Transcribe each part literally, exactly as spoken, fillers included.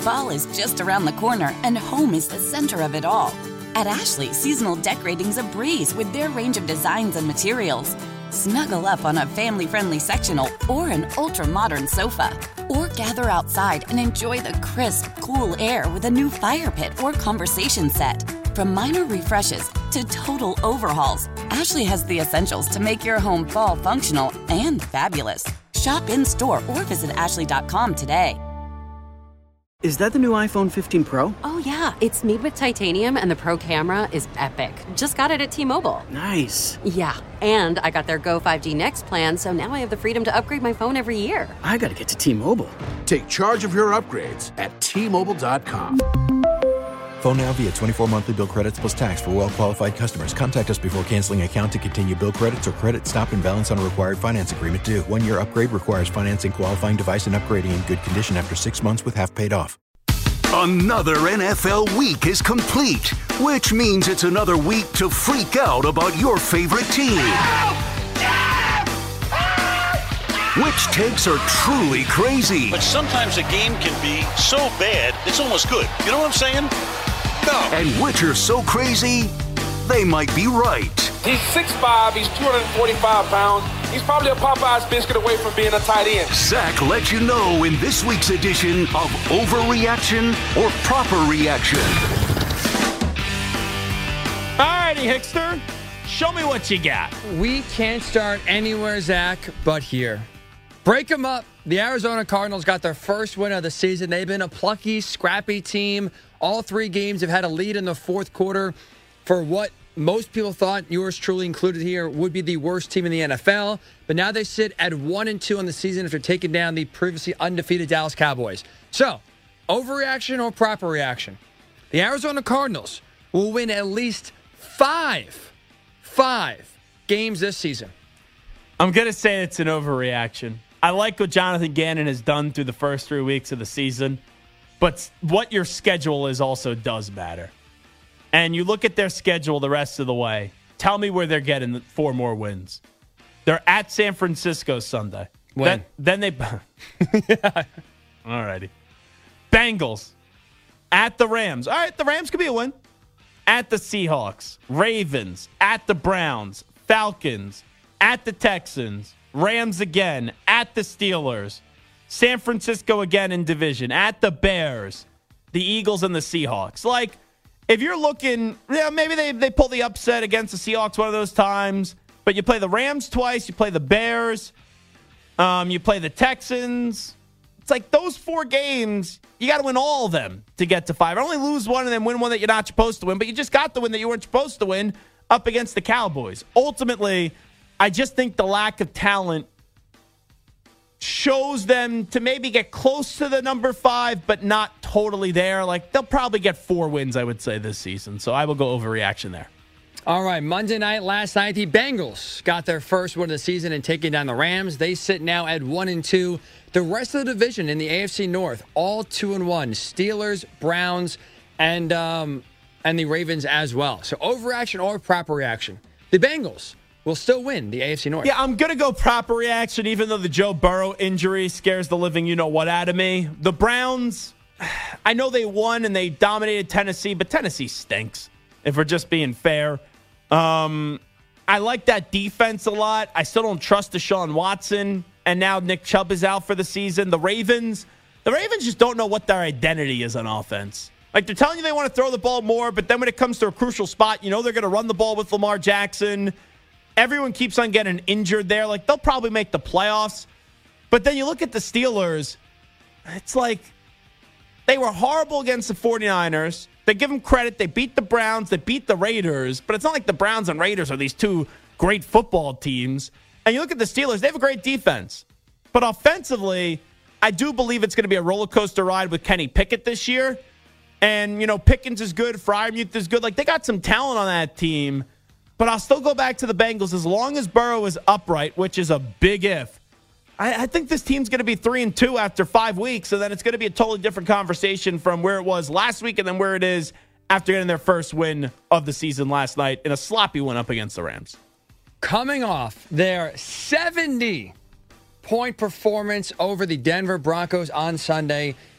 Fall is just around the corner, and home is the center of it all. At Ashley, seasonal decorating's a breeze with their range of designs and materials. Snuggle up on a family-friendly sectional or an ultra-modern sofa. Or gather outside and enjoy the crisp, cool air with a new fire pit or conversation set. From minor refreshes to total overhauls, Ashley has the essentials to make your home fall functional and fabulous. Shop in-store or visit ashley dot com today. Is that the new iPhone fifteen Pro? Oh, yeah. It's made with titanium, and the Pro camera is epic. Just got it at T-Mobile. Nice. Yeah, and I got their Go five G Next plan, so now I have the freedom to upgrade my phone every year. I gotta get to T-Mobile. Take charge of your upgrades at T Mobile dot com. Phone now via twenty-four monthly bill credits plus tax for well-qualified customers. Contact us before canceling account to continue bill credits or credit stop and balance on a required finance agreement due. One-year upgrade requires financing qualifying device and upgrading in good condition after six months with half paid off. Another N F L week is complete, which means it's another week to freak out about your favorite team. Which takes are truly crazy. But sometimes a game can be so bad, it's almost good. You know what I'm saying? No. And which are so crazy, they might be right. He's six five, he's two hundred forty-five pounds. He's probably a Popeye's biscuit away from being a tight end. Zach lets you know in this week's edition of Overreaction or Proper Reaction. All righty, Hickster. Show me what you got. We can't start anywhere, Zach, but here. Break them up. The Arizona Cardinals got their first win of the season. They've been a plucky, scrappy team. All three games have had a lead in the fourth quarter for what most people thought, yours truly included here, would be the worst team in the N F L. But now they sit at one and two on the season after taking down the previously undefeated Dallas Cowboys. So, overreaction or proper reaction? The Arizona Cardinals will win at least five, five games this season. I'm going to say it's an overreaction. I like what Jonathan Gannon has done through the first three weeks of the season, but what your schedule is also does matter. And you look at their schedule the rest of the way. Tell me where they're getting four more wins. They're at San Francisco Sunday. When? Then, then they... yeah. All righty. Bengals. At the Rams. All right, the Rams could be a win. At the Seahawks. Ravens. At the Browns. Falcons. At the Texans. Rams again. At the Steelers. San Francisco again in division. At the Bears. The Eagles and the Seahawks. Like... If you're looking, yeah, maybe they, they pull the upset against the Seahawks one of those times, but you play the Rams twice, you play the Bears, um, you play the Texans. It's like those four games, you got to win all of them to get to five. Only lose one and then win one that you're not supposed to win, but you just got the win that you weren't supposed to win up against the Cowboys. Ultimately, I just think the lack of talent shows them to maybe get close to the number five, but not totally there. Like, they'll probably get four wins, I would say, this season. So I will go overreaction there. All right, Monday night, last night, the Bengals got their first win of the season and taking down the Rams. They sit now at one and two. The rest of the division in the A F C North, all two and one. Steelers, Browns, and um, and the Ravens as well. So overreaction or proper reaction. The Bengals will still win the A F C North. Yeah, I'm going to go proper reaction, even though the Joe Burrow injury scares the living you-know-what out of me. The Browns, I know they won and they dominated Tennessee, but Tennessee stinks, if we're just being fair. Um, I like that defense a lot. I still don't trust Deshaun Watson, and now Nick Chubb is out for the season. The Ravens, the Ravens just don't know what their identity is on offense. Like, they're telling you they want to throw the ball more, but then when it comes to a crucial spot, you know they're going to run the ball with Lamar Jackson. Everyone keeps on getting injured there. Like, they'll probably make the playoffs. But then you look at the Steelers, it's like they were horrible against the 49ers. They give them credit. They beat the Browns. They beat the Raiders. But it's not like the Browns and Raiders are these two great football teams. And you look at the Steelers, they have a great defense. But offensively, I do believe it's going to be a roller coaster ride with Kenny Pickett this year. And, you know, Pickens is good. Freiermuth is good. Like, they got some talent on that team. But I'll still go back to the Bengals. As long as Burrow is upright, which is a big if, I, I think this team's going to be three and two after five weeks. So then it's going to be a totally different conversation from where it was last week and then where it is after getting their first win of the season last night in a sloppy win up against the Rams. Coming off their seventy-point performance over the Denver Broncos on Sunday,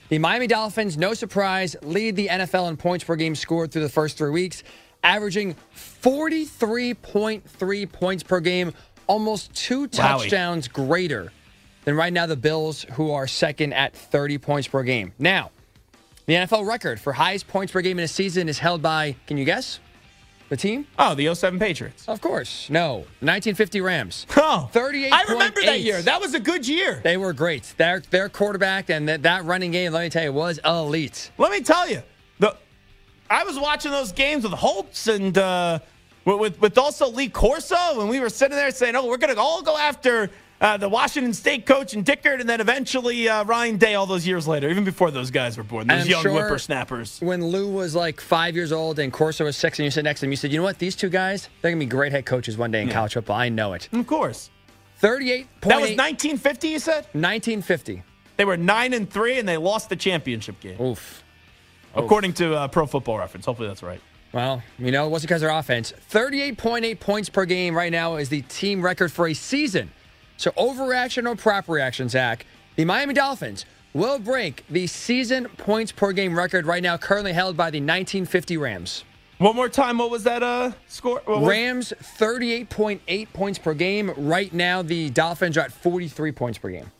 The Miami Dolphins, no surprise, lead the N F L in points per game scored through the first three weeks, averaging forty-three point three points per game, almost two touchdowns Wowie. greater than right now the Bills, who are second at thirty points per game. Now, the N F L record for highest points per game in a season is held by, can you guess? The team? Oh, the oh seven Patriots. Of course. No. nineteen fifty Rams. Oh. thirty-eight. I remember that year. That was a good year. They were great. Their their quarterback and that, that running game, let me tell you, was elite. Let me tell you. The I was watching those games with Holtz and uh, with, with also Lee Corso, and we were sitting there saying, oh, we're going to all go after uh, the Washington State coach and Dickert, and then eventually uh, Ryan Day all those years later, even before those guys were born, those young sure whippersnappers. When Lou was like five years old and Corso was six and you sit next to him, you said, you know what, these two guys, they're going to be great head coaches one day in yeah. college football. I know it. Of course. thirty-eight point eight. That was nineteen fifty, you said? nineteen fifty. They were nine and three, and they lost the championship game. Oof. According Oof. to uh, Pro Football Reference. Hopefully that's right. Well, you know, it wasn't because of their offense. thirty-eight point eight points per game right now is the team record for a season. So overreaction or proper reaction, Zach, the Miami Dolphins will break the season points per game record right now currently held by the nineteen fifty Rams. One more time, what was that uh, score? Was- Rams, thirty-eight point eight points per game. Right now, the Dolphins are at forty-three points per game.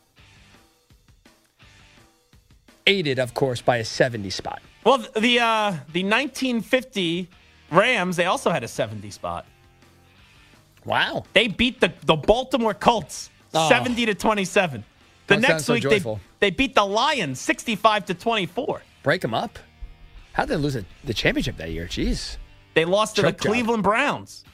Aided, of course, by a seventy spot. Well, the uh, the nineteen fifty Rams, they also had a seventy spot. Wow. They beat the, the Baltimore Colts oh. seventy to twenty-seven. The Don't next so week, they, they beat the Lions sixty-five to twenty-four. Break them up? How'd they lose a, the championship that year? Jeez. They lost to Choke the Cleveland job. Browns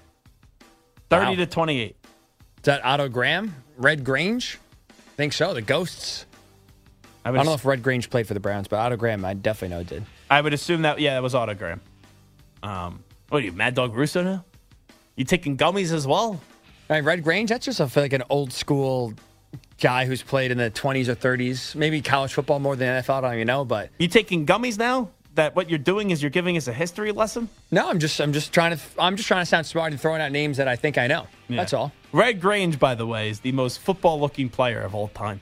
thirty wow. to twenty-eight. Is that Otto Graham? Red Grange? I think so. The Ghosts. I, I don't know if Red Grange played for the Browns, but Otto Graham, I definitely know did. I would assume that, yeah, that was Otto Graham. Um, what are you, Mad Dog Russo now? You taking gummies as well? I mean, Red Grange, that's just a, like an old school guy who's played in the twenties or thirties, maybe college football more than N F L, I don't even know, but. You taking gummies now? That what you're doing is you're giving us a history lesson? No, I'm just I'm just trying to I'm just trying to sound smart and throwing out names that I think I know. Yeah. That's all. Red Grange, by the way, is the most football-looking player of all time.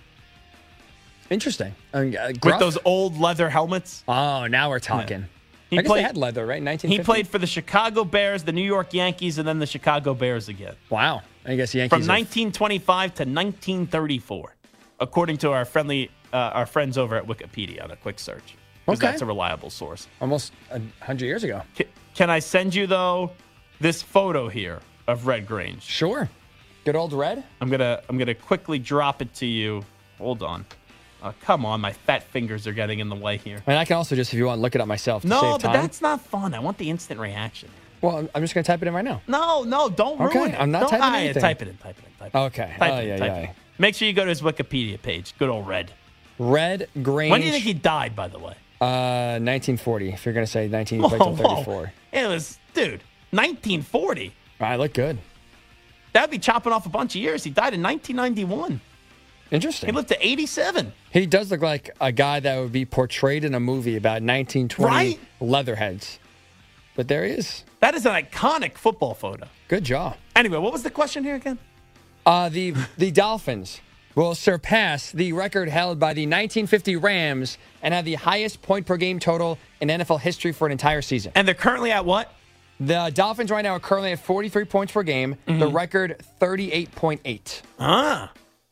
Interesting. I mean, uh, With those old leather helmets. Oh, now we're talking. Yeah. He I guess played, they had leather, right? nineteen fifty? He played for the Chicago Bears, the New York Yankees, and then the Chicago Bears again. Wow. I guess the Yankees. From nineteen twenty-five to nineteen thirty-four, according to our friendly, uh, our friends over at Wikipedia on a quick search. Because okay. that's a reliable source. Almost a hundred years ago. Can, can I send you though this photo here of Red Grange? Sure. Good old Red. I'm gonna I'm gonna quickly drop it to you. Hold on. Uh, come on, my fat fingers are getting in the way here. And I can also just, if you want, look it up myself. To no, save but time. that's not fun. I want the instant reaction. Well, I'm just gonna type it in right now. No, no, don't okay, ruin it. I'm not don't, typing ah, anything. Type it in. Type it in. Type it in. Okay. Type oh, it in. yeah, Type yeah. it in. Make sure you go to his Wikipedia page. Good old Red. Red Grange. When do you think he died, by the way? Uh, nineteen forty. If you're gonna say nineteen, whoa, he played till thirty-four. Whoa. It was, dude, nineteen forty. I look good. That'd be chopping off a bunch of years. He died in nineteen ninety-one. Interesting. He lived to eighty-seven. He does look like a guy that would be portrayed in a movie about nineteen twenty right? Leatherheads. But there he is. That is an iconic football photo. Good job. Anyway, what was the question here again? Uh, the the Dolphins will surpass the record held by the nineteen fifty Rams and have the highest point per game total in N F L history for an entire season. And they're currently at what? The Dolphins right now are currently at forty-three points per game. Mm-hmm. The record, thirty-eight point eight. Ah.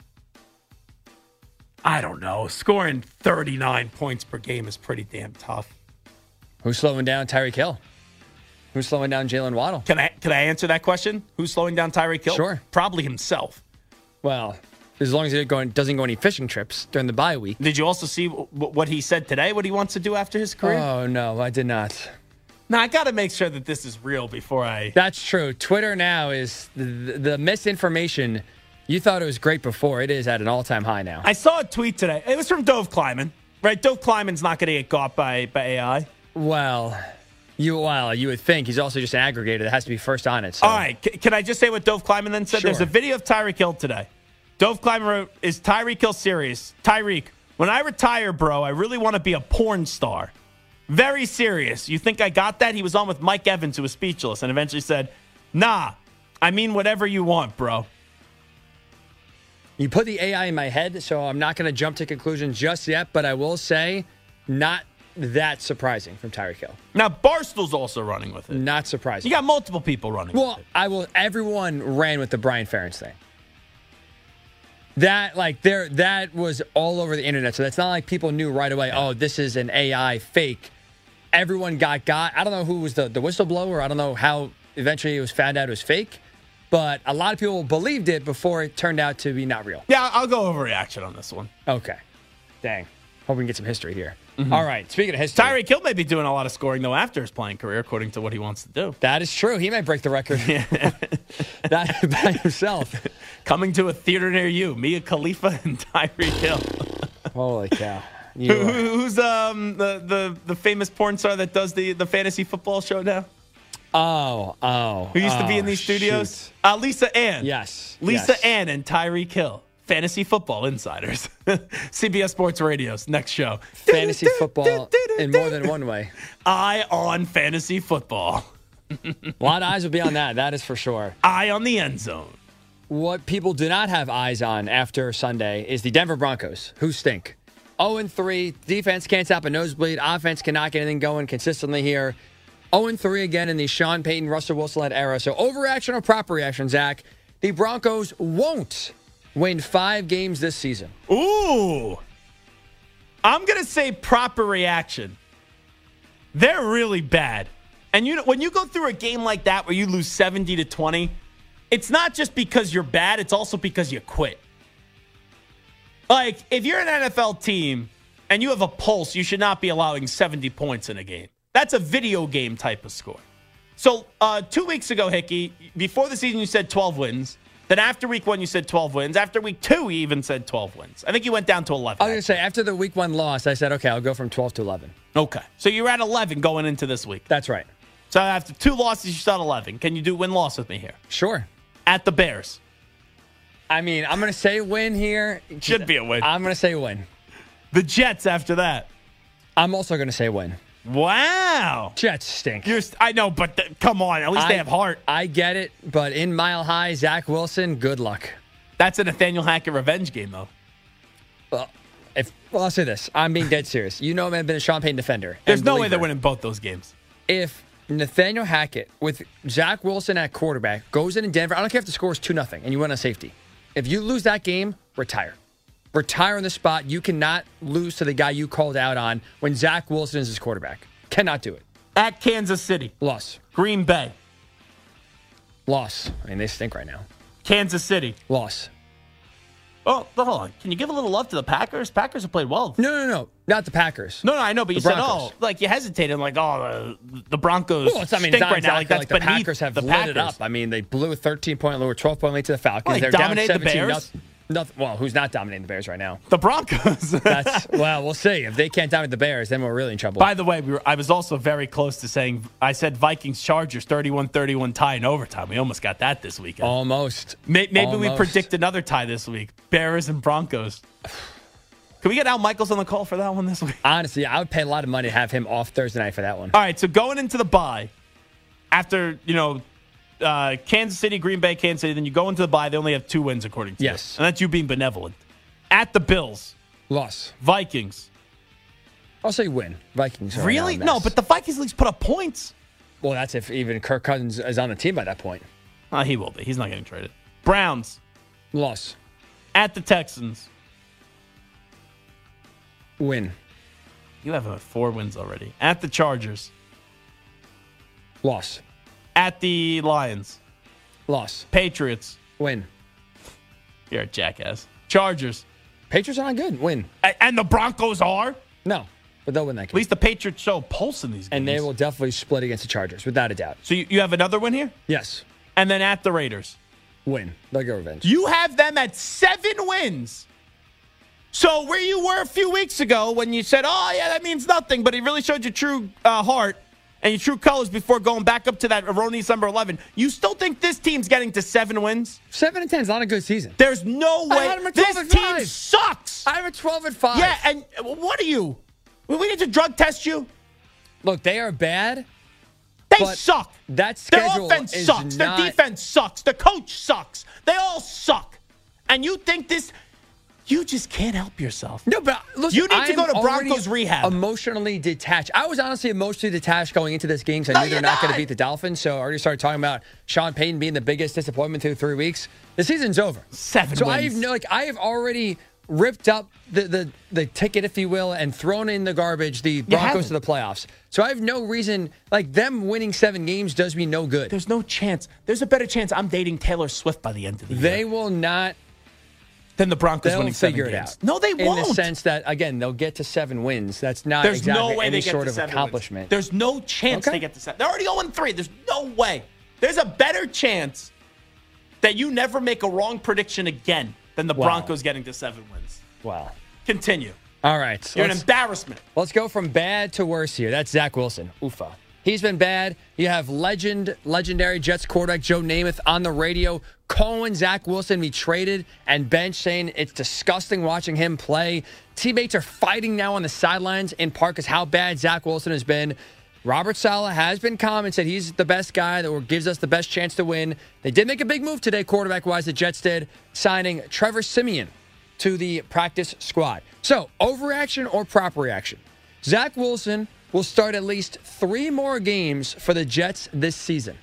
I don't know. Scoring thirty-nine points per game is pretty damn tough. Who's slowing down Tyreek Hill? Who's slowing down Jalen Waddle? Can I can I answer that question? Who's slowing down Tyreek Hill? Sure. Probably himself. Well, as long as he doesn't go any fishing trips during the bye week. Did you also see what he said today, what he wants to do after his career? Oh, no, I did not. Now, I got to make sure that this is real before I... That's true. Twitter now is the, the misinformation. You thought it was great before. It is at an all-time high now. I saw a tweet today. It was from Dove Kleiman, right? Dove Kleiman's not going to get caught by, by A I. Well... You well, you would think he's also just an aggregator that has to be first on it. So. All right. C- can I just say what Dove Kleiman then said? Sure. There's a video of Tyreek Hill today. Dove Kleiman wrote, is Tyreek Hill serious? Tyreek, when I retire, bro, I really want to be a porn star. Very serious. You think I got that? He was on with Mike Evans, who was speechless, and eventually said, nah, I mean whatever you want, bro. You put the A I in my head, so I'm not going to jump to conclusions just yet, but I will say not that surprising from Tyreek Hill. Now, Barstool's also running with it. Not surprising. You got multiple people running well, with it. I will. Everyone ran with the Brian Ferentz thing. That, like, there, that was all over the internet, so that's not like people knew right away, oh, this is an A I fake. Everyone got got. I don't know who was the, the whistleblower. I don't know how eventually it was found out it was fake. But a lot of people believed it before it turned out to be not real. Yeah, I'll go overreaction on this one. Okay. Dang. Hope we can get some history here. Mm-hmm. All right. Speaking of history. Tyreek Hill may be doing a lot of scoring, though, after his playing career, according to what he wants to do. That is true. He may break the record. that by himself. Coming to a theater near you, Mia Khalifa and Tyreek Hill. Holy cow. Who, who's um the, the, the famous porn star that does the, the fantasy football show now? Oh, oh. Who used oh, to be in these studios? Shoot. Uh, Lisa Ann. Yes. Lisa yes. Ann and Tyreek Hill. Fantasy Football Insiders. C B S Sports Radio's next show. Fantasy football in more than one way. Eye on fantasy football. A lot of eyes will be on that. That is for sure. Eye on the end zone. What people do not have eyes on after Sunday is the Denver Broncos, who stink. oh and three. Defense can't stop a nosebleed. Offense cannot get anything going consistently here. oh and three again in the Sean Payton, Russell Wilson-led era. So overreaction or proper reaction, Zach? The Broncos won't win five games this season. Ooh. I'm going to say proper reaction. They're really bad. And you know, when you go through a game like that where you lose seventy to twenty, it's not just because you're bad, it's also because you quit. Like, if you're an N F L team and you have a pulse, you should not be allowing seventy points in a game. That's a video game type of score. So, uh, two weeks ago, Hickey, before the season, you said twelve wins. Then after week one, you said twelve wins. After week two, you even said twelve wins. I think you went down to eleven. I was going to say, after the week one loss, I said, okay, I'll go from twelve to eleven. Okay. So you're at eleven going into this week. That's right. So after two losses, you start eleven. Can you do win-loss with me here? Sure. At the Bears. I mean, I'm going to say win here. Should be a win. I'm going to say win. The Jets after that. I'm also going to say win. Wow. Jets stink. You're, I know, but th- come on. At least I, they have heart. I get it, but in Mile High, Zach Wilson, good luck. That's a Nathaniel Hackett revenge game, though. Well, if well, I'll say this. I'm being dead serious. You know I've been a Sean Payton defender. There's no believer. way they're winning both those games. If Nathaniel Hackett with Zach Wilson at quarterback goes in in Denver, I don't care if the score is two nothing and you win on safety. If you lose that game, retire. Retire on the spot. You cannot lose to the guy you called out on when Zach Wilson is his quarterback. Cannot do it. At Kansas City. Loss. Green Bay. Loss. I mean, they stink right now. Kansas City. Loss. Oh, hold on. Can you give a little love to the Packers? Packers have played well. No, no, no. Not the Packers. No, no, I know, but the you Broncos. said, oh, like you hesitated. like, oh, the, the Broncos well, it's, I mean, stink it's not right now. exactly Like, that's like the Packers have the lit Packers. it up. I mean, they blew a thirteen-point lead or twelve-point lead to the Falcons. Well, they They're down dominated the seventeen. Bears. Nothing, nothing, well, who's not dominating the Bears right now? The Broncos. That's well, we'll see. If they can't dominate the Bears, then we're really in trouble. By the way, we were, I was also very close to saying, I said Vikings-Chargers, thirty-one thirty-one tie in overtime. We almost got that this weekend. Almost. Maybe, maybe Almost. we predict another tie this week. Bears and Broncos. Can we get Al Michaels on the call for that one this week? Honestly, I would pay a lot of money to have him off Thursday night for that one. All right, so going into the bye, after, you know, uh, Kansas City, Green Bay, Kansas City, then you go into the bye, they only have two wins according to Yes. you. And that's you being benevolent. At the Bills. Loss. Vikings. I'll say win. Vikings are Really? now a No, mess. but the Vikings at least put up points. Well, that's if even Kirk Cousins is on the team by that point. Uh, he will be. He's not getting traded. Browns. Loss. At the Texans. Win. You have uh, four wins already. At the Chargers. Loss. At the Lions. Loss. Patriots. Win. You're a jackass. Chargers. Patriots are not good. Win. A- and the Broncos are? No, but they'll win that game. At least the Patriots show pulse in these games. And they will definitely split against the Chargers, without a doubt. So you, you have another win here? Yes. And then at the Raiders. Win. They'll get revenge. You have them at seven wins. So where you were a few weeks ago when you said, oh, yeah, that means nothing, but he really showed your true uh, heart and your true colors before going back up to that erroneous number eleven, you still think this team's getting to seven wins? Seven and ten is not a good season. There's no way. I had them at twelve This and team five. sucks. I have a twelve and five. Yeah, and what are you? We need to drug test you? Look, they are bad. They but suck. That Their schedule offense is sucks. not... Their defense sucks. The coach sucks. They all suck. And you think this, you just can't help yourself. No, but listen, you need to go to I'm Broncos rehab. Emotionally detached. I was honestly emotionally detached going into this game because I No, knew they're you're not, not. going to beat the Dolphins. So I already started talking about Sean Payton being the biggest disappointment through three weeks. The season's over. Seven so wins. I have no, like I have already ripped up the, the the ticket, if you will, and thrown in the garbage the Broncos to the playoffs. So I have no reason, like them winning seven games does me no good. There's no chance. There's a better chance I'm dating Taylor Swift by the end of the They year. will not. Then the Broncos They'll winning seven figure it games. out. No, they won't. In the sense that, again, they'll get to seven wins. That's not There's exactly no way any they get sort to of seven accomplishment. wins. There's no chance Okay. they get to seven. They're already oh and three. There's no way. There's a better chance that you never make a wrong prediction again than the Wow. Broncos getting to seven wins. Wow. Continue. All right. You're an let's- embarrassment. Let's go from bad to worse here. That's Zach Wilson. Oofa. He's been bad. You have legend, legendary Jets quarterback Joe Namath on the radio calling Zach Wilson be traded and benched, saying it's disgusting watching him play. Teammates are fighting now on the sidelines in part because how bad Zach Wilson has been. Robert Saleh has been calm and said he's the best guy that gives us the best chance to win. They did make a big move today, quarterback-wise, the Jets did, signing Trevor Siemian to the practice squad. So, overreaction or proper reaction? Zach Wilson will start at least three more games for the Jets this season.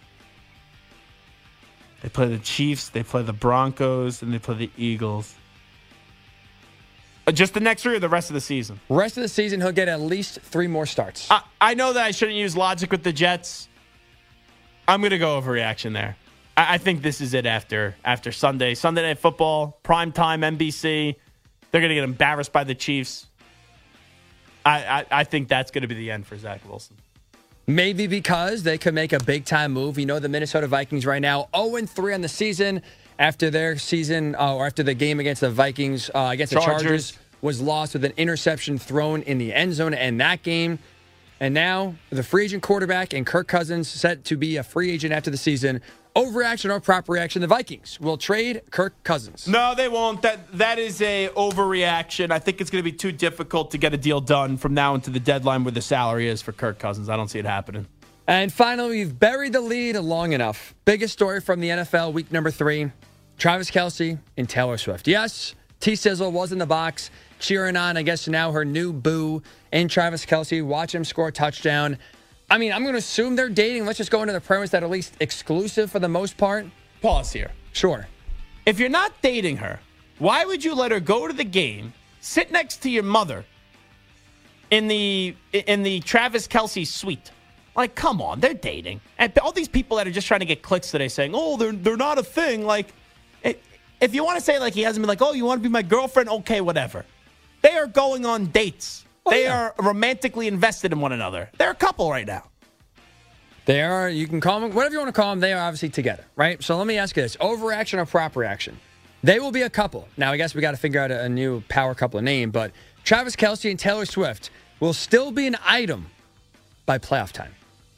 They play the Chiefs, they play the Broncos, and they play the Eagles. Uh, Just the next three or the rest of the season? Rest of the season, he'll get at least three more starts. I, I know that I shouldn't use logic with the Jets. I'm going to go overreaction there. I, I think this is it after after Sunday. Sunday Night Football, primetime N B C. They're going to get embarrassed by the Chiefs. I, I, I think that's going to be the end for Zach Wilson. Maybe because they could make a big-time move. You know the Minnesota Vikings right now, oh and three on the season after their season, uh, or after the game against the Vikings, uh, against Chargers. the Chargers, was lost with an interception thrown in the end zone in that game. And now the free agent quarterback and Kirk Cousins set to be a free agent after the season. Overreaction or proper reaction, the Vikings will trade Kirk Cousins. No, they won't. That That is a overreaction. I think it's going to be too difficult to get a deal done from now into the deadline where the salary is for Kirk Cousins. I don't see it happening. And finally, we've buried the lead long enough. Biggest story from the N F L week number three, Travis Kelce and Taylor Swift. Yes, T-Sizzle was in the box, cheering on, I guess, now her new boo and Travis Kelce. Watch him score a touchdown. I mean, I'm going to assume they're dating. Let's just go into the premise that at least exclusive for the most part. Pause here. Sure. If you're not dating her, why would you let her go to the game, sit next to your mother in the in the Travis Kelce suite? Like, come on, they're dating. And all these people that are just trying to get clicks today saying, oh, they're they're not a thing. Like, it, if you want to say like he hasn't been like, oh, you want to be my girlfriend? Okay, whatever. They are going on dates. Oh, they yeah. are romantically invested in one another. They're a couple right now. They are, you can call them, whatever you want to call them, they are obviously together, right? So let me ask you this, overreaction or proper reaction? They will be a couple. Now, I guess we got to figure out a, a new power couple name, but Travis Kelce and Taylor Swift will still be an item by playoff time.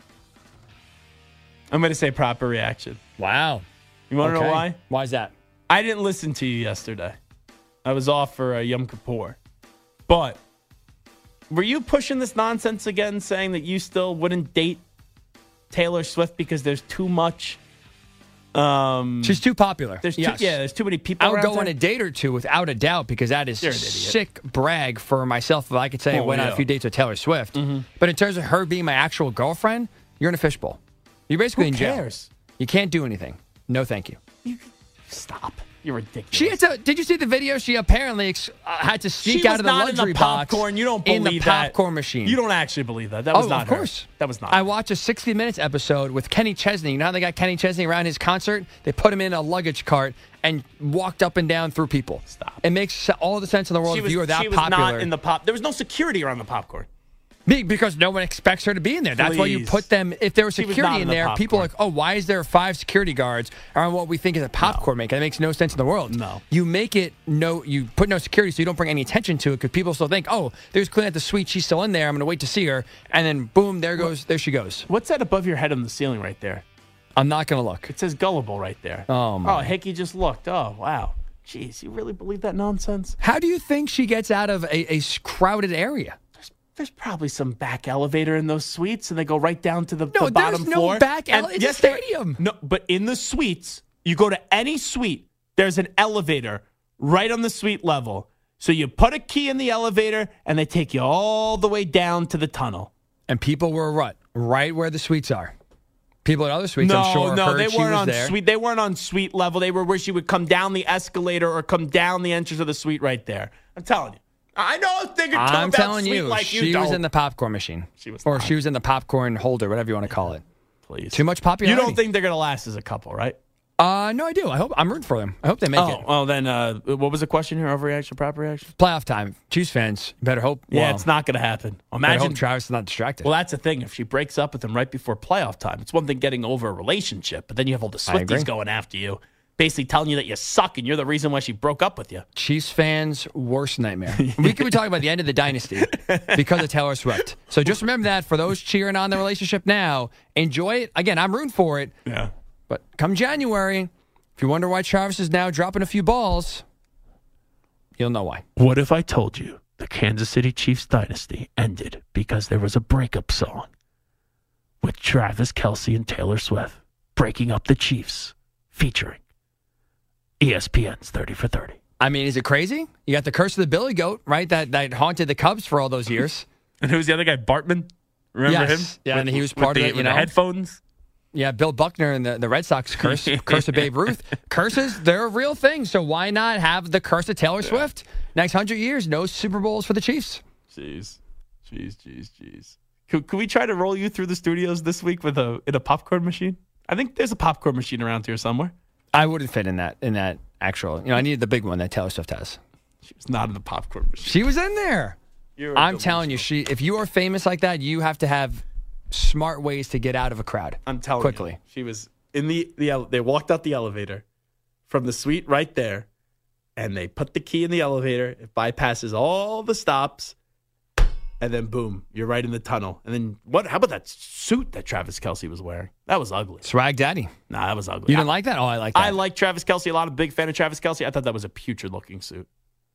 I'm going to say proper reaction. Wow. You want to Okay. know why? Why is that? I didn't listen to you yesterday. I was off for uh, Yom Kippur. But were you pushing this nonsense again, saying that you still wouldn't date Taylor Swift because there's too much? Um, She's too popular. There's yes. too, yeah, there's too many people. I would around go on her. a date or two without a doubt because that is You're an idiot. sick brag for myself if I could say I Oh, went on yeah. a few dates with Taylor Swift. Mm-hmm. But in terms of her being my actual girlfriend, you're in a fishbowl. You're basically Who in jail. cares? You can't do anything. No, thank you. You, stop. You're ridiculous. She had to, did you see the video? She apparently ex, uh, had to sneak She out was of the not luxury in the box popcorn. You don't in believe the that. popcorn machine. You don't actually believe that. That was oh, not of her. course. That was not I her. watched a sixty minutes episode with Kenny Chesney. You know how they got Kenny Chesney around his concert? They put him in a luggage cart and walked up and down through people. Stop. It makes all the sense in the world She if was, you are that she was popular. not in the pop. There was no security around the popcorn. Be- Because no one expects her to be in there. That's why you Please. put them. If there was She was security not in in the there, people are popcorn. like, oh, why is there five security guards around what we think is a popcorn maker? That makes no sense in the world. No. You make it no, you put no security so you don't bring any attention to it because people still think, oh, there's Clint at the suite. She's still in there. I'm going to wait to see her. And then boom, there goes, there she goes. What's that above your head on the ceiling right there? I'm not going to look. It says gullible right there. Oh, my. Oh, Hickey just looked. Oh, wow. Jeez, you really believe that nonsense? How do you think she gets out of a, a crowded area? There's probably some back elevator in those suites, and they go right down to the, No, the bottom there's no floor. back And ele- it's a yes, there- stadium. No, but in the suites, you go to any suite, there's an elevator right on the suite level. So you put a key in the elevator, and they take you all the way down to the tunnel. And people were what? Right where the suites are. People at other suites, no, I'm sure, no, heard they she weren't was on there. suite. They weren't on suite level. They were where she would come down the escalator or come down the entrance of the suite right there. I'm telling you. I know a thing or two I'm about telling suite you, like you she don't. was in the popcorn machine. She was or not. she was in the popcorn holder, whatever you want to call it. Please. Too much popularity. You don't think they're going to last as a couple, right? Uh, no, I do. I hope I'm rooting for them. I hope they make oh, it. Oh, then uh, what was the question here? Overreaction, proper reaction? Playoff time. Chiefs fans, you better hope. Yeah, well, it's not going to happen. Imagine Imagine hope Travis is not distracted. Well, that's the thing. If she breaks up with him right before playoff time, it's one thing getting over a relationship, but then you have all the Swifties going after you, basically telling you that you suck and you're the reason why she broke up with you. Chiefs fans' worst nightmare. We could be talking about the end of the dynasty because of Taylor Swift. So just remember that for those cheering on the relationship now, enjoy it. Again, I'm rooting for it. Yeah. But come January, if you wonder why Travis is now dropping a few balls, you'll know why. What if I told you the Kansas City Chiefs dynasty ended because there was a breakup song with Travis Kelce and Taylor Swift breaking up the Chiefs featuring E S P N's thirty for thirty? I mean, is it crazy? You got the curse of the Billy Goat, right? That that haunted the Cubs for all those years. And who's the other guy? Bartman? Remember yes. him? Yeah, with, and he was part the, of it, you with know. the headphones. Yeah, Bill Buckner and the, the Red Sox curse, curse of Babe Ruth. Curses, they're a real thing. So why not have the curse of Taylor yeah. Swift? Next hundred years, no Super Bowls for the Chiefs. Jeez, jeez, jeez, jeez. Could, could we try to roll you through the studios this week with a in a popcorn machine? I think there's a popcorn machine around here somewhere. I wouldn't fit in that in that actual. You know, I needed the big one that Taylor Swift has. She was not in the popcorn machine. She was in there. You're I'm telling you, she. If you are famous like that, you have to have smart ways to get out of a crowd. I'm telling quickly. you. She was in the, the ele- they walked out the elevator from the suite right there, and they put the key in the elevator. It bypasses all the stops, and then boom, you're right in the tunnel. And then what? How about that suit that Travis Kelce was wearing? That was ugly. Swag Daddy. Nah, that was ugly. You didn't I, like that? Oh, I like that. I like Travis Kelce a lot. I'm a big fan of Travis Kelce. I thought that was a putrid looking suit.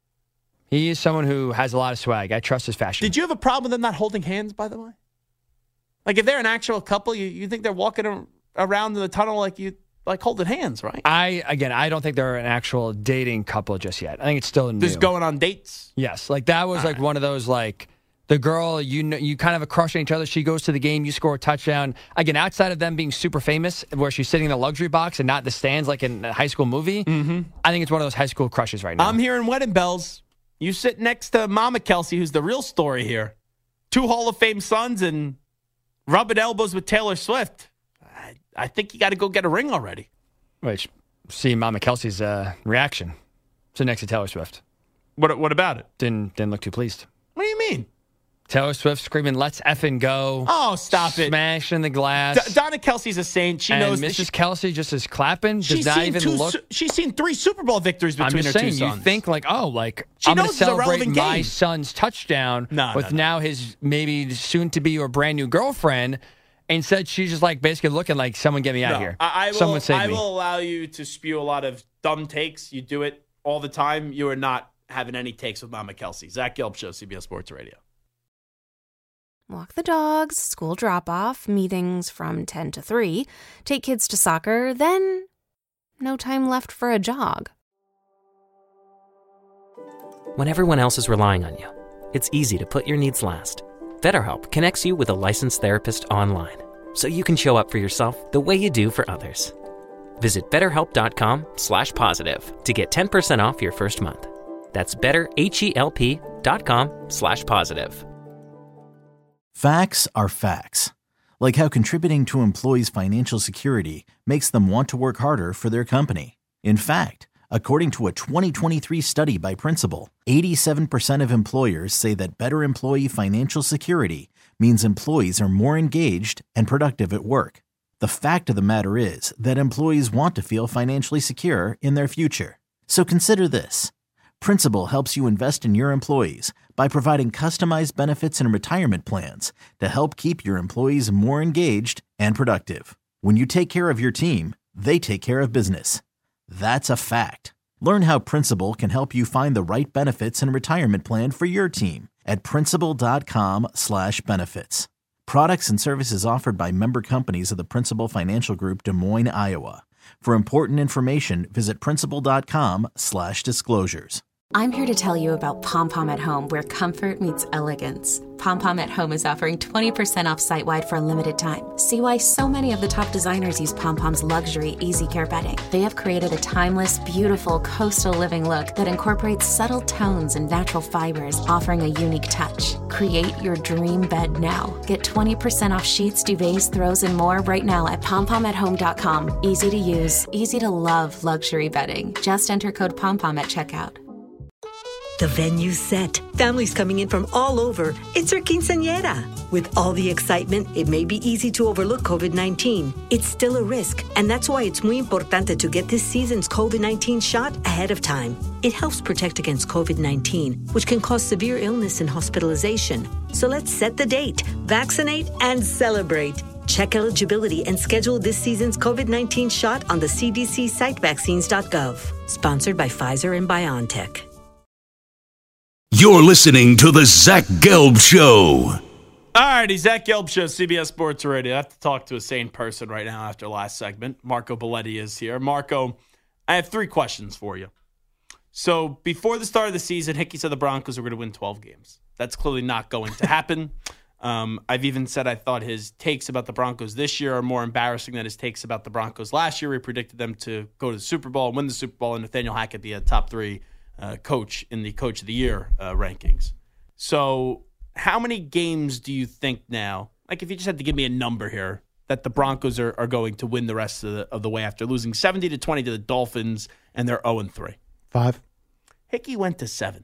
He is someone who has a lot of swag. I trust his fashion. Did you have a problem with them not holding hands, by the way? Like, if they're an actual couple, you, you think they're walking around in the tunnel like you like holding hands, right? I again, I don't think they're an actual dating couple just yet. I think it's still new. Just going on dates. Yes, like that was All like right. one of those like the girl you know you kind of have a crush on each other. She goes to the game, you score a touchdown. Again, outside of them being super famous, where she's sitting in the luxury box and not the stands like in a high school movie. Mm-hmm. I think it's one of those high school crushes right now. I'm hearing wedding bells. You sit next to Mama Kelce, who's the real story here. Two Hall of Fame sons and rubbing elbows with Taylor Swift. I, I think you got to go get a ring already. Wait, see Mama Kelsey's uh, reaction. So next to Taylor Swift. What What about it? Didn't didn't look too pleased. What do you mean? Taylor Swift screaming, "Let's effing go!" Oh, stop it! Smashing the glass. D- Donna Kelsey's a saint. She and knows. Missus She, Kelsey just is clapping. Does she's not seen even two, look. She's seen three Super Bowl victories between I'm just her saying, two sons. You think like, oh, like she I'm going to knows it's a celebrate relevant my game. son's touchdown no, with no, no. now his maybe soon to be or brand new girlfriend. Instead, she's just like basically looking like, someone get me out no, of here. I, I will, Someone save I me. will allow you to spew a lot of dumb takes. You do it all the time. You are not having any takes with Mama Kelce. Zach Gelb Show, C B S Sports Radio. Walk the dogs, school drop-off, meetings from ten to three, take kids to soccer, then no time left for a jog. When everyone else is relying on you, it's easy to put your needs last. BetterHelp connects you with a licensed therapist online, so you can show up for yourself the way you do for others. Visit betterhelp.com slash positive to get ten percent off your first month. That's betterhelp.com slash positive. Facts are facts. Like how contributing to employees' financial security makes them want to work harder for their company. In fact, according to a twenty twenty-three study by Principal, eighty-seven percent of employers say that better employee financial security means employees are more engaged and productive at work. The fact of the matter is that employees want to feel financially secure in their future. So consider this. Principal helps you invest in your employees by providing customized benefits and retirement plans to help keep your employees more engaged and productive. When you take care of your team, they take care of business. That's a fact. Learn how Principal can help you find the right benefits and retirement plan for your team at principal.com slash benefits. Products and services offered by member companies of the Principal Financial Group, Des Moines, Iowa. For important information, visit principal.com slash disclosures. I'm here to tell you about Pom Pom at Home, where comfort meets elegance. Pom Pom at Home is offering twenty percent off site-wide for a limited time. See why so many of the top designers use Pom Pom's luxury Easy Care bedding. They have created a timeless, beautiful, coastal living look that incorporates subtle tones and natural fibers, offering a unique touch. Create your dream bed now. Get twenty percent off sheets, duvets, throws, and more right now at pom pom at home dot com. Easy to use, easy to love luxury bedding. Just enter code POMPOM at checkout. The venue's set. Families coming in from all over. It's our quinceañera. With all the excitement, it may be easy to overlook COVID nineteen. It's still a risk, and that's why it's muy importante to get this season's COVID nineteen shot ahead of time. It helps protect against COVID nineteen, which can cause severe illness and hospitalization. So let's set the date, vaccinate, and celebrate. Check eligibility and schedule this season's COVID nineteen shot on the C D C site vaccines dot gov. Sponsored by Pfizer and BioNTech. You're listening to the Zach Gelb Show. All righty, Zach Gelb Show, C B S Sports Radio. I have to talk to a sane person right now after last segment. Marco Belletti is here. Marco, I have three questions for you. So before the start of the season, Hickey said the Broncos were going to win twelve games. That's clearly not going to happen. um, I've even said I thought his takes about the Broncos this year are more embarrassing than his takes about the Broncos last year. He predicted them to go to the Super Bowl and win the Super Bowl, and Nathaniel Hackett be a top three Uh, coach in the Coach of the Year uh, rankings. So how many games do you think now, like if you just had to give me a number here, that the Broncos are, are going to win the rest of the, of the way after losing seventy to twenty to the Dolphins and they're oh and three? Five. Hickey went to seven.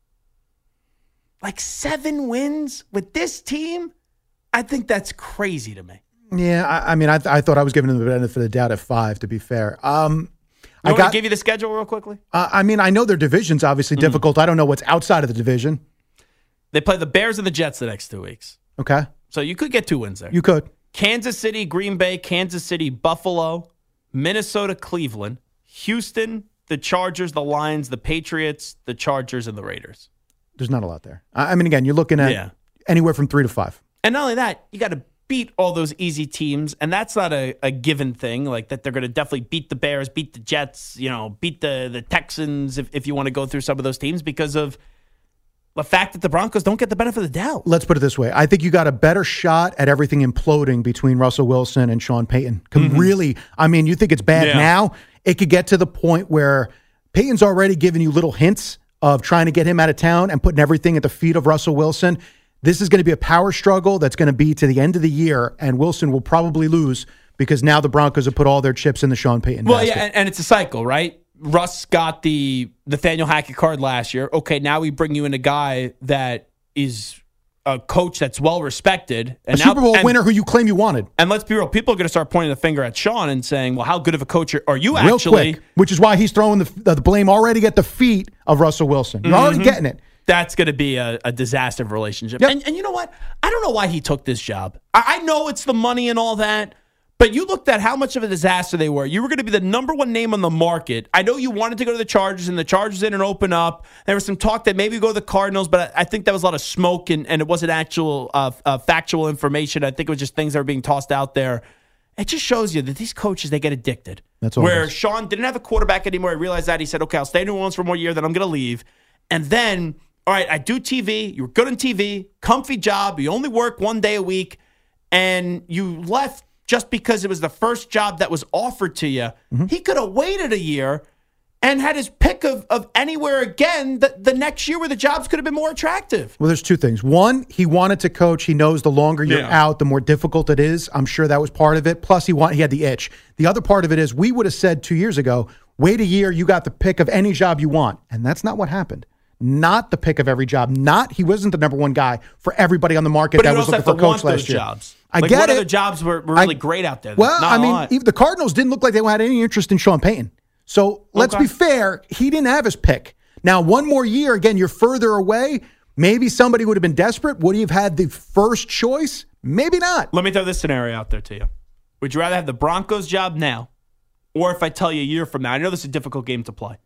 Like seven wins with this team? I think that's crazy to me. Yeah, I, I mean, I, th- I thought I was giving him the benefit of the doubt at five, to be fair. Um, You I want got, to give you the schedule real quickly? Uh, I mean, I know their division's obviously mm-hmm. difficult. I don't know what's outside of the division. They play the Bears and the Jets the next two weeks. Okay. So you could get two wins there. You could. Kansas City, Green Bay, Kansas City, Buffalo, Minnesota, Cleveland, Houston, the Chargers, the Lions, the Patriots, the Chargers, and the Raiders. There's not a lot there. I, I mean, again, you're looking at yeah. anywhere from three to five. And not only that, you got to beat all those easy teams, and that's not a, a given thing, like that they're going to definitely beat the Bears, beat the Jets, you know, beat the, the Texans if, if you want to go through some of those teams because of the fact that the Broncos don't get the benefit of the doubt. Let's put it this way. I think you got a better shot at everything imploding between Russell Wilson and Sean Payton. Mm-hmm. Really, I mean, you think it's bad yeah. now? It could get to the point where Payton's already giving you little hints of trying to get him out of town and putting everything at the feet of Russell Wilson. This is going to be a power struggle that's going to be to the end of the year, and Wilson will probably lose because now the Broncos have put all their chips in the Sean Payton well, basket. yeah, and, and it's a cycle, right? Russ got the Nathaniel Hackett card last year. Okay, now we bring you in a guy that is a coach that's well-respected. And a now, Super Bowl and, winner who you claim you wanted. And let's be real, people are going to start pointing the finger at Sean and saying, well, how good of a coach are you Real actually? Quick, which is why he's throwing the, the blame already at the feet of Russell Wilson. You're mm-hmm. already getting it. That's going to be a, a disaster of a relationship. Yep. And, and you know what? I don't know why he took this job. I, I know it's the money and all that, but you looked at how much of a disaster they were. You were going to be the number one name on the market. I know you wanted to go to the Chargers, and the Chargers didn't open up. There was some talk that maybe go to the Cardinals, but I, I think that was a lot of smoke, and, and it wasn't actual uh, uh, factual information. I think it was just things that were being tossed out there. It just shows you that these coaches, they get addicted. That's all. Where Sean didn't have a quarterback anymore. He realized that. He said, okay, I'll stay in New Orleans for one more year, then I'm going to leave. And then... all right, I do T V. You were good on T V, comfy job. You only work one day a week, and you left just because it was the first job that was offered to you. Mm-hmm. He could have waited a year and had his pick of, of anywhere again the, the next year where the jobs could have been more attractive. Well, there's two things. One, he wanted to coach. He knows the longer you're yeah. out, the more difficult it is. I'm sure that was part of it. Plus, he want, he had the itch. The other part of it is we would have said two years ago, wait a year, you got the pick of any job you want. And that's not what happened. Not the pick of every job. Not he wasn't the number one guy for everybody on the market but that was looking for a coach last year. Jobs. I like get what it. other jobs were, were really I, great out there? Well, Not I mean, even the Cardinals didn't look like they had any interest in Sean Payton. So let's okay. be fair. He didn't have his pick. Now, one more year, again, you're further away. Maybe somebody would have been desperate. Would he have had the first choice? Maybe not. Let me throw this scenario out there to you. Would you rather have the Broncos job now, or if I tell you a year from now? I know this is a difficult game to play.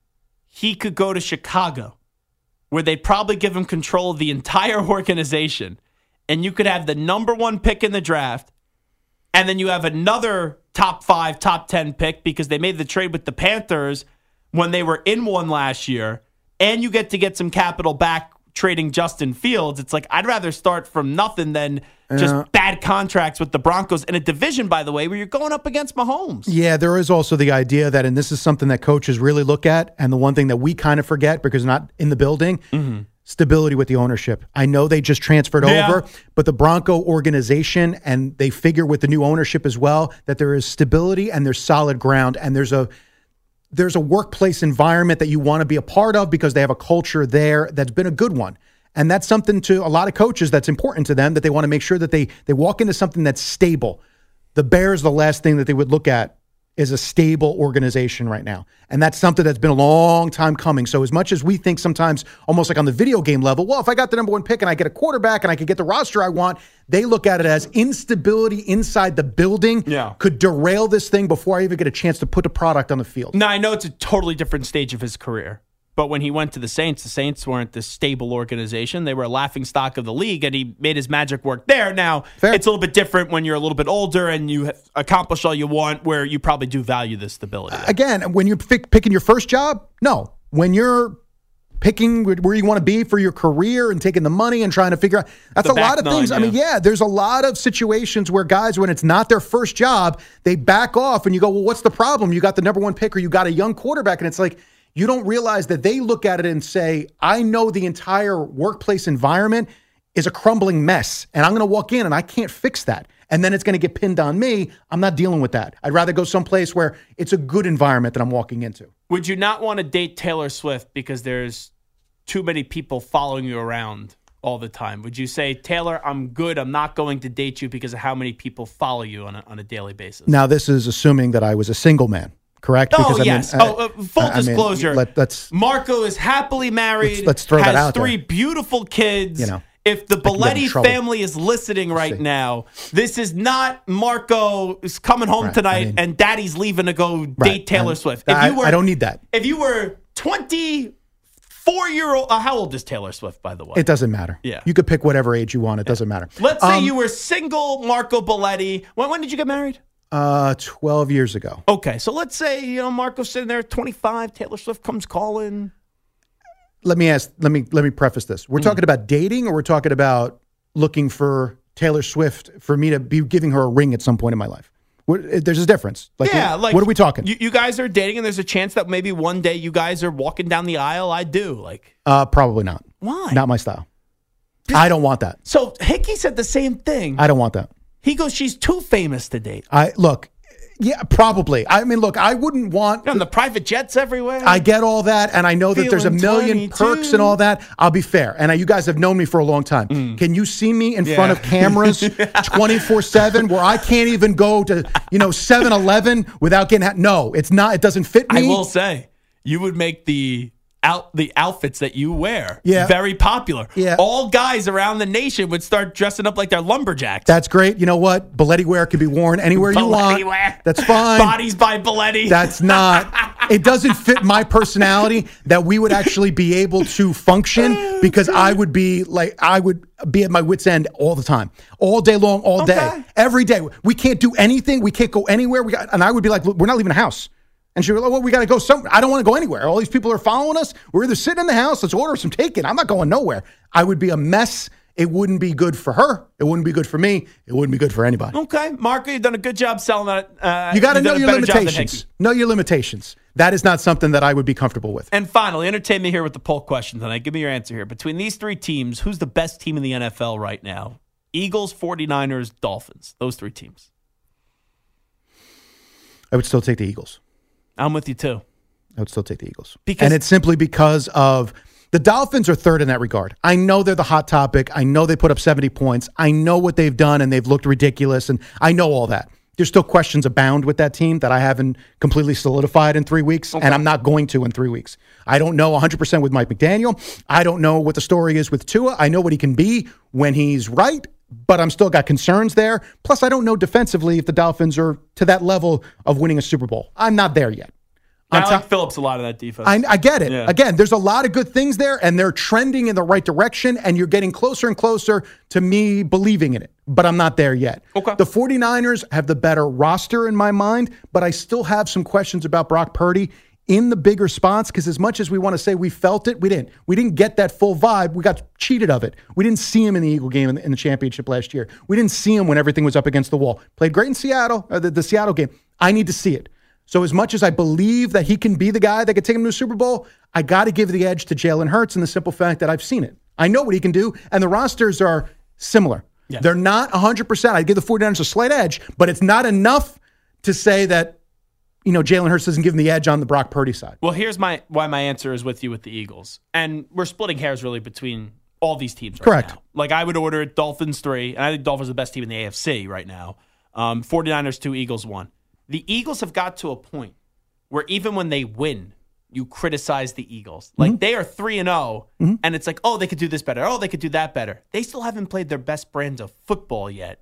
He could go to Chicago, where they'd probably give him control of the entire organization, and you could have the number one pick in the draft, and then you have another top five, top ten pick because they made the trade with the Panthers when they were in one last year, and you get to get some capital back trading Justin Fields. It's like, I'd rather start from nothing than just uh, bad contracts with the Broncos in a division, by the way, where you're going up against Mahomes. Yeah, there is also the idea that, and this is something that coaches really look at, and the one thing that we kind of forget because not in the building, mm-hmm. stability with the ownership. I know they just transferred yeah. over, but the Bronco organization, and they figure with the new ownership as well, that there is stability and there's solid ground, and there's a there's a workplace environment that you want to be a part of because they have a culture there that's been a good one. And that's something to a lot of coaches that's important to them, that they want to make sure that they they walk into something that's stable. The Bears, the last thing that they would look at is a stable organization right now. And that's something that's been a long time coming. So as much as we think sometimes almost like on the video game level, well, if I got the number one pick and I get a quarterback and I could get the roster I want, they look at it as instability inside the building yeah. could derail this thing before I even get a chance to put the product on the field. Now, I know it's a totally different stage of his career. But when he went to the Saints, the Saints weren't this stable organization. They were a laughingstock of the league, and he made his magic work there. Now, Fair. It's a little bit different when you're a little bit older and you accomplish all you want, where you probably do value the stability. Again, when you're pick, picking your first job, no. When you're picking where you want to be for your career and taking the money and trying to figure out, that's the a lot of things. Nine, yeah. I mean, yeah, there's a lot of situations where guys, when it's not their first job, they back off and you go, well, what's the problem? You got the number one pick or you got a young quarterback, and it's like, you don't realize that they look at it and say, I know the entire workplace environment is a crumbling mess, and I'm going to walk in and I can't fix that. And then it's going to get pinned on me. I'm not dealing with that. I'd rather go someplace where it's a good environment that I'm walking into. Would you not want to date Taylor Swift because there's too many people following you around all the time? Would you say, Taylor, I'm good, I'm not going to date you because of how many people follow you on a, on a daily basis? Now, this is assuming that I was a single man. Correct? Oh, because, yes. I mean, oh, uh, full I, disclosure. I mean, let, let's, Marco is happily married. Let's, let's throw has that out three there. beautiful kids. You know, if the Belletti family is listening right see. now, this is not Marco is coming home right. tonight I mean, and Daddy's leaving to go right. date Taylor I'm, Swift. If I, you were, I don't need that. If you were twenty-four-year-old, uh, how old is Taylor Swift, by the way? It doesn't matter. Yeah. You could pick whatever age you want. It yeah. doesn't matter. Let's say um, you were single Marco Belletti. When, when did you get married? Uh, twelve years ago. Okay, so let's say, you know, Marco's sitting there at twenty-five, Taylor Swift comes calling. Let me ask, let me let me preface this. We're mm. talking about dating, or we're talking about looking for Taylor Swift for me to be giving her a ring at some point in my life? What, there's a difference. Like, yeah, what, like what are we talking? You, you guys are dating, and there's a chance that maybe one day you guys are walking down the aisle. I do. Like, uh, probably not. Why? Not my style. I don't want that. So Hickey said the same thing. I don't want that. He goes, she's too famous to date. I look, yeah, probably. I mean, look, I wouldn't want and the private jets everywhere. I get all that, and I know that there's a million perks and all that. I'll be fair, and I, you guys have known me for a long time. Mm. Can you see me in yeah. front of cameras twenty-four seven where I can't even go to, you know, seven eleven without getting? Ha- no, it's not. It doesn't fit me. I will say, you would make the. Out the outfits that you wear, yeah, very popular. Yeah, all guys around the nation would start dressing up like they're lumberjacks. That's great. You know what? Belletti wear can be worn anywhere you want. Wear. That's fine. Bodies by Belletti. That's not. It doesn't fit my personality that we would actually be able to function because I would be like I would be at my wit's end all the time, all day long, all okay. day, every day. We can't do anything. We can't go anywhere. We got, and I would be like, look, we're not leaving the house. And she was like, well, we got to go somewhere. I don't want to go anywhere. All these people are following us. We're either sitting in the house. Let's order some takeout. I'm not going nowhere. I would be a mess. It wouldn't be good for her. It wouldn't be good for me. It wouldn't be good for anybody. Okay. Marco, you've done a good job selling that. Uh, you got to know your limitations. Know your limitations. That is not something that I would be comfortable with. And finally, entertain me here with the poll question tonight. Give me your answer here. Between these three teams, who's the best team in the N F L right now? Eagles, forty-niners, Dolphins. Those three teams. I would still take the Eagles. I'm with you, too. I would still take the Eagles. Because and it's simply because of the Dolphins are third in that regard. I know they're the hot topic. I know they put up seventy points. I know what they've done, and they've looked ridiculous, and I know all that. There's still questions abound with that team that I haven't completely solidified in three weeks, okay. and I'm not going to in three weeks. I don't know one hundred percent with Mike McDaniel. I don't know what the story is with Tua. I know what he can be when he's right, but I'm still got concerns there. Plus, I don't know defensively if the Dolphins are to that level of winning a Super Bowl. I'm not there yet. I like Phillips a lot of that defense. I, I get it. Yeah. Again, there's a lot of good things there, and they're trending in the right direction, and you're getting closer and closer to me believing in it. But I'm not there yet. Okay. The 49ers have the better roster in my mind, but I still have some questions about Brock Purdy in the bigger spots, because as much as we want to say we felt it, we didn't. We didn't get that full vibe. We got cheated of it. We didn't see him in the Eagle game in the, in the championship last year. We didn't see him when everything was up against the wall. Played great in Seattle, uh, the, the Seattle game. I need to see it. So as much as I believe that he can be the guy that could take him to a Super Bowl, I got to give the edge to Jalen Hurts in the simple fact that I've seen it. I know what he can do, and the rosters are similar. Yes. They're not one hundred percent. I'd give the 49ers a slight edge, but it's not enough to say that, you know, Jalen Hurts doesn't give him the edge on the Brock Purdy side. Well, here's my why my answer is with you with the Eagles. And we're splitting hairs really between all these teams right Correct. now. Like, I would order it Dolphins three, and I think Dolphins are the best team in the A F C right now. Um, 49ers two, Eagles one. The Eagles have got to a point where even when they win, you criticize the Eagles. Like, mm-hmm. they are three and oh, mm-hmm. and it's like, oh, they could do this better. Oh, they could do that better. They still haven't played their best brands of football yet.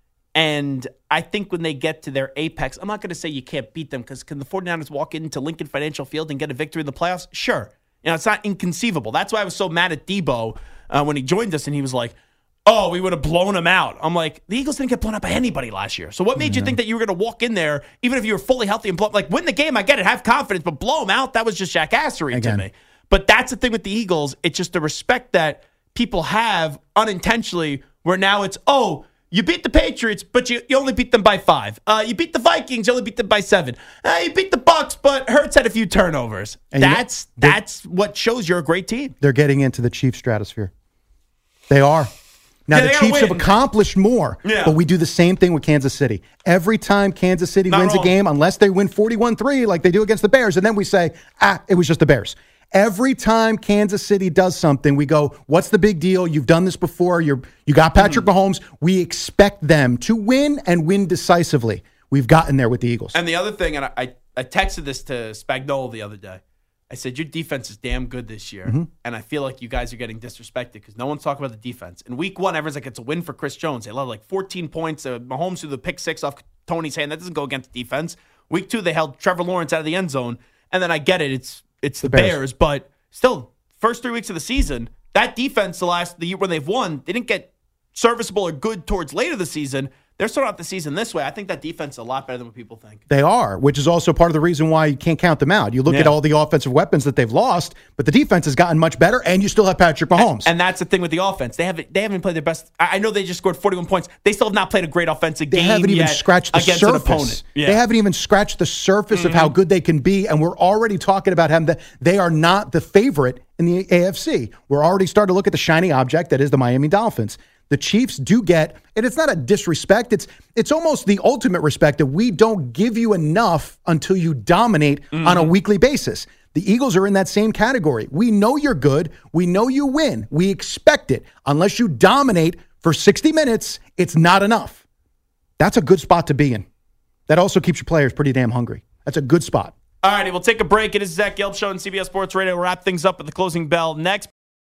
And I think when they get to their apex, I'm not going to say you can't beat them, because can the 49ers walk into Lincoln Financial Field and get a victory in the playoffs? Sure. You know, it's not inconceivable. That's why I was so mad at Debo uh, when he joined us, and he was like, oh, we would have blown them out. I'm like, the Eagles didn't get blown out by anybody last year. So what made mm-hmm. you think that you were going to walk in there, even if you were fully healthy and blow, like, win the game? I get it, have confidence, but blow them out, that was just jackassery Again. to me. But that's the thing with the Eagles. It's just the respect that people have unintentionally, where now it's, oh, you beat the Patriots, but you, you only beat them by five. Uh, you beat the Vikings, you only beat them by seven. Uh, you beat the Bucks, but Hurts had a few turnovers. And that's you know, that's what shows you're a great team. They're getting into the Chiefs stratosphere. They are. Now, yeah, the Chiefs have accomplished more, yeah. but we do the same thing with Kansas City. Every time Kansas City Not wins wrong. a game, unless they win forty-one three like they do against the Bears, and then we say, ah, it was just the Bears. Every time Kansas City does something, we go, what's the big deal? You've done this before. You're, you got Patrick mm. Mahomes. We expect them to win and win decisively. We've gotten there with the Eagles. And the other thing, and I, I texted this to Spagnuolo the other day. I said, your defense is damn good this year, mm-hmm. and I feel like you guys are getting disrespected because no one's talking about the defense. In week one, everyone's like, it's a win for Chris Jones. They led like fourteen points. Uh, Mahomes threw the pick six off Tony's hand. That doesn't go against the defense. Week two, they held Trevor Lawrence out of the end zone, and then I get it. It's it's the, the Bears. Bears, but still, first three weeks of the season, that defense, the last the year when they've won, they didn't get serviceable or good towards later the season. They're starting out the season this way. I think that defense is a lot better than what people think. They are, which is also part of the reason why you can't count them out. You look yeah. at all the offensive weapons that they've lost, but the defense has gotten much better, and you still have Patrick Mahomes. And, and that's the thing with the offense. They haven't they haven't played their best. I know they just scored forty-one points. They still have not played a great offensive they game. They haven't even yet scratched the against surface. An opponent. Yeah. They haven't even scratched the surface mm-hmm. of how good they can be, and we're already talking about them that they are not the favorite in the A F C. We're already starting to look at the shiny object that is the Miami Dolphins. The Chiefs do get, and it's not a disrespect, it's it's almost the ultimate respect that we don't give you enough until you dominate mm-hmm. on a weekly basis. The Eagles are in that same category. We know you're good. We know you win. We expect it. Unless you dominate for sixty minutes, it's not enough. That's a good spot to be in. That also keeps your players pretty damn hungry. That's a good spot. All righty, we'll take a break. It is Zach Gelb Show on C B S Sports Radio. We'll wrap things up with the closing bell next.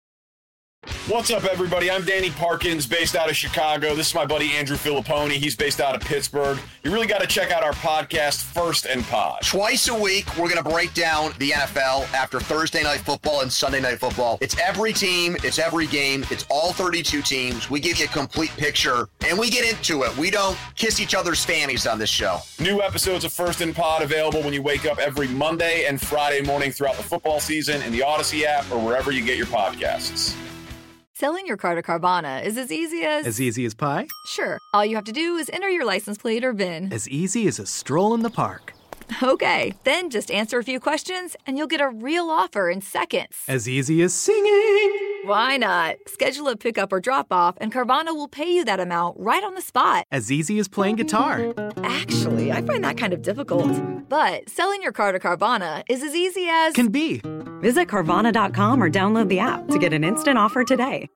What's up, everybody? I'm Danny Parkins, based out of Chicago. This is my buddy Andrew Filipponi. He's based out of Pittsburgh. You really got to check out our podcast, First and Pod. Twice a week, we're going to break down the N F L after Thursday Night Football and Sunday Night Football. It's every team. It's every game. It's all thirty-two teams. We give you a complete picture, and we get into it. We don't kiss each other's fannies on this show. New episodes of First and Pod available when you wake up every Monday and Friday morning throughout the football season in the Odyssey app or wherever you get your podcasts. Selling your car to Carvana is as easy as... As easy as pie? Sure. All you have to do is enter your license plate or V I N. As easy as a stroll in the park. Okay, then just answer a few questions and you'll get a real offer in seconds. As easy as singing. Why not? Schedule a pickup or drop-off and Carvana will pay you that amount right on the spot. As easy as playing guitar. Actually, I find that kind of difficult. But selling your car to Carvana is as easy as... Can be. Visit Carvana dot com or download the app to get an instant offer today.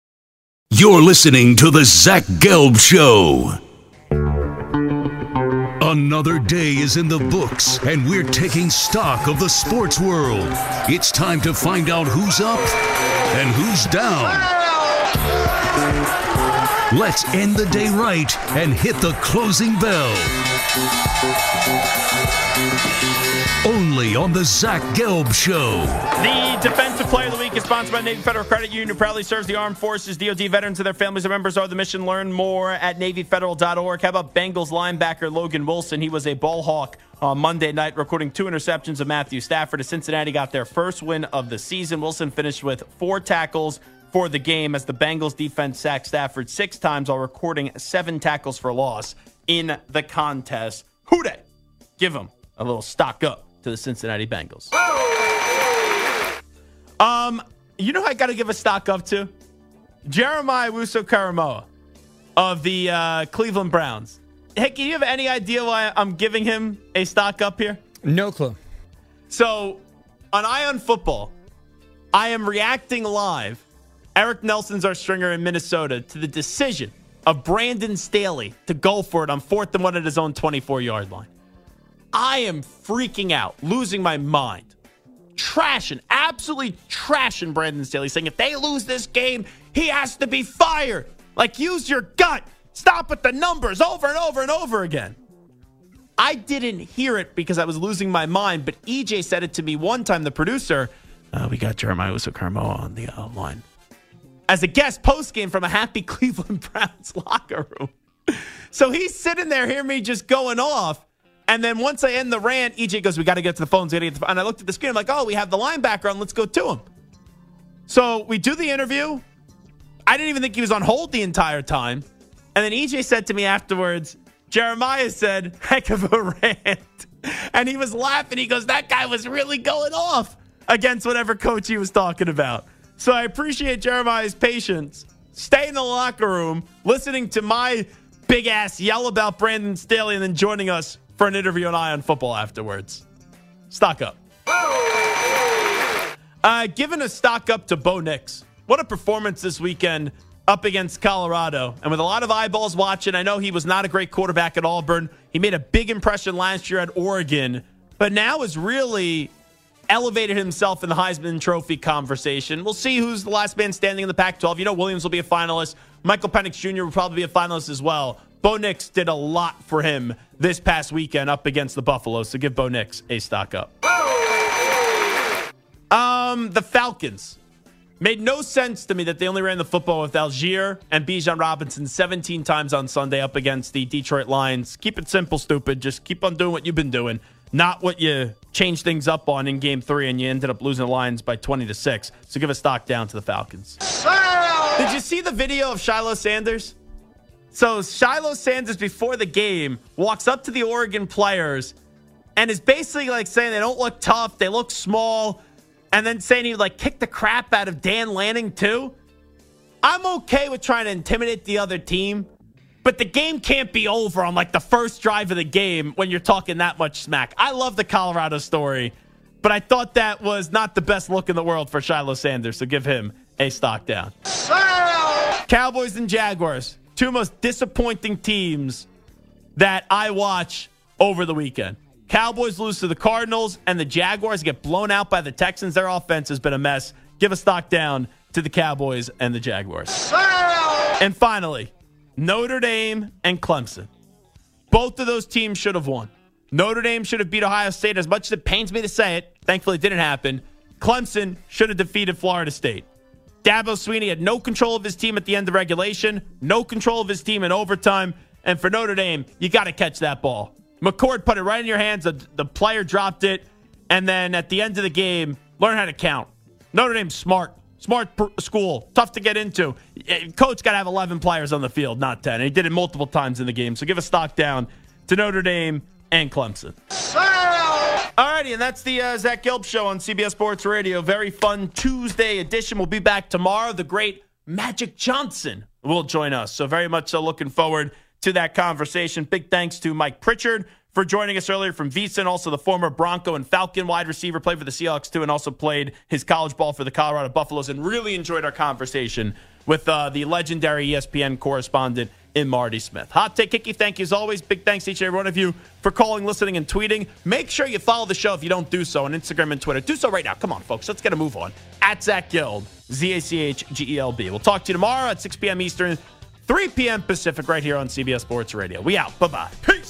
You're listening to the Zach Gelb Show. Another day is in the books, and we're taking stock of the sports world. It's time to find out who's up and who's down. Let's end the day right and hit the closing bell. Only on the Zach Gelb Show. The Defensive Player of the Week is sponsored by Navy Federal Credit Union, who proudly serves the armed forces. D O D veterans and their families and members are the mission. Learn more at Navy Federal dot org. How about Bengals linebacker Logan Wilson? He was a ball hawk on Monday night, recording two interceptions of Matthew Stafford. As Cincinnati got their first win of the season, Wilson finished with four tackles for the game as the Bengals defense sacked Stafford six times while recording seven tackles for loss in the contest. Who dey? Give him a little stock up to the Cincinnati Bengals. Um, you know who I got to give a stock up to? Jeremiah Owusu-Koramoah of the uh, Cleveland Browns. Hey, do you have any idea why I'm giving him a stock up here? No clue. So, on Eye on Football, I am reacting live. Eric Nelson's our stringer in Minnesota to the decision of Brandon Staley to go for it on fourth and one at his own twenty-four-yard line. I am freaking out, losing my mind. Trashing, absolutely trashing Brandon Staley, saying if they lose this game, he has to be fired. Like, use your gut. Stop with the numbers over and over and over again. I didn't hear it because I was losing my mind, but E J said it to me one time, the producer. Uh, we got Jeremiah Owusu-Koramoah on the uh, line as a guest postgame from a happy Cleveland Browns locker room. So he's sitting there hearing me just going off. And then once I end the rant, E J goes, we got to get to the phones. We gotta get to the phone. And I looked at the screen. I'm like, oh, we have the linebacker on. Let's go to him. So we do the interview. I didn't even think he was on hold the entire time. And then E J said to me afterwards, Jeremiah said, heck of a rant. And he was laughing. He goes, that guy was really going off against whatever coach he was talking about. So I appreciate Jeremiah's patience. Stay in the locker room, listening to my big ass yell about Brandon Staley, and then joining us for an interview on Eye on Football afterwards. Stock up. Uh, giving a stock up to Bo Nix. What a performance this weekend up against Colorado. And with a lot of eyeballs watching, I know he was not a great quarterback at Auburn. He made a big impression last year at Oregon, but now has really elevated himself in the Heisman Trophy conversation. We'll see who's the last man standing in the Pac twelve. You know, Williams will be a finalist. Michael Penix Junior will probably be a finalist as well. Bo Nix did a lot for him this past weekend up against the Buffaloes, so give Bo Nix a stock up. Um, the Falcons. Made no sense to me that they only ran the football with Algier and Bijan Robinson seventeen times on Sunday up against the Detroit Lions. Keep it simple, stupid. Just keep on doing what you've been doing. Not what you changed things up on in game three, and you ended up losing the Lions by twenty to six. So give a stock down to the Falcons. Did you see the video of Shiloh Sanders? So Shiloh Sanders, before the game, walks up to the Oregon players and is basically like saying they don't look tough, they look small, and then saying he would like kick the crap out of Dan Lanning too. I'm okay with trying to intimidate the other team, but the game can't be over on like the first drive of the game when you're talking that much smack. I love the Colorado story, but I thought that was not the best look in the world for Shiloh Sanders, so give him a stock down. Cowboys and Jaguars, two most disappointing teams that I watch over the weekend. Cowboys lose to the Cardinals, and the Jaguars get blown out by the Texans. Their offense has been a mess. Give a stock down to the Cowboys and the Jaguars. And finally, Notre Dame and Clemson. Both of those teams should have won. Notre Dame should have beat Ohio State. As much as it pains me to say it, thankfully it didn't happen. Clemson should have defeated Florida State. Dabo Swinney had no control of his team at the end of regulation, no control of his team in overtime, and for Notre Dame, you got to catch that ball. McCord put it right in your hands. The, the player dropped it, and then at the end of the game, learn how to count. Notre Dame's smart. Smart pr- school. Tough to get into. Coach got to have eleven players on the field, not ten. And he did it multiple times in the game. So give a stock down to Notre Dame and Clemson. Alrighty, and that's the uh, Zach Gelb Show on C B S Sports Radio. Very fun Tuesday edition. We'll be back tomorrow. The great Magic Johnson will join us. So very much so looking forward to that conversation. Big thanks to Mike Pritchard for joining us earlier from VSiN, also the former Bronco and Falcon wide receiver, played for the Seahawks too, and also played his college ball for the Colorado Buffaloes, and really enjoyed our conversation with uh, the legendary E S P N correspondent in Marty Smith. Hot Take Hickey, thank you as always. Big thanks to each and every one of you for calling, listening, and tweeting. Make sure you follow the show if you don't do so on Instagram and Twitter. Do so right now. Come on, folks. Let's get a move on. At Zach Gelb, Z A C H G E L B. We'll talk to you tomorrow at six p.m. Eastern, three p.m. Pacific, right here on C B S Sports Radio. We out. Bye-bye. Peace.